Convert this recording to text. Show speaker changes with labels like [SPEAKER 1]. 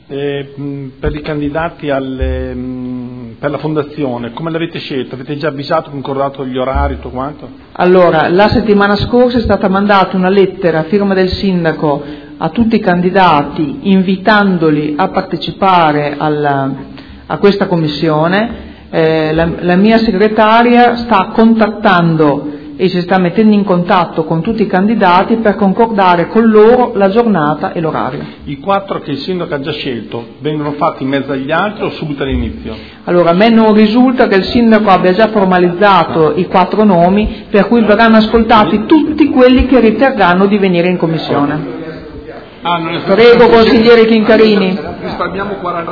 [SPEAKER 1] per i candidati per la fondazione, come l'avete scelto? Avete già avvisato, concordato gli orari, tutto quanto?
[SPEAKER 2] Allora, la settimana scorsa è stata mandata una lettera a firma del sindaco a tutti i candidati invitandoli a partecipare a questa commissione. La mia segretaria sta contattando e si sta mettendo in contatto con tutti i candidati per concordare con loro la giornata e l'orario.
[SPEAKER 1] I 4 che il sindaco ha già scelto vengono fatti in mezzo agli altri o subito all'inizio?
[SPEAKER 2] Allora, a me non risulta che il sindaco abbia già formalizzato i 4 nomi, per cui verranno ascoltati tutti quelli che riterranno di venire in commissione. Prego, consigliere Chincarini.